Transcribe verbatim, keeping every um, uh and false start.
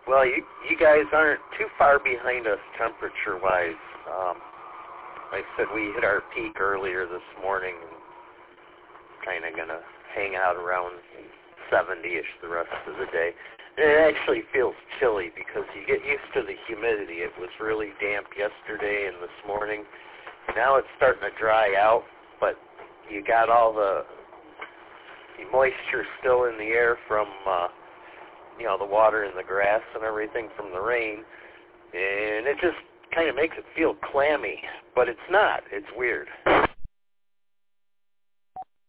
Well, you you guys aren't too far behind us temperature-wise. Um, like I said, we hit our peak earlier this morning and kind of going to hang out around seventy-ish the rest of the day. And it actually feels chilly because you get used to the humidity. It was really damp yesterday and this morning. Now it's starting to dry out, but you got all the, the moisture still in the air from, uh, you know, the water and the grass and everything from the rain. And it just kind of makes it feel clammy, but it's not. It's weird.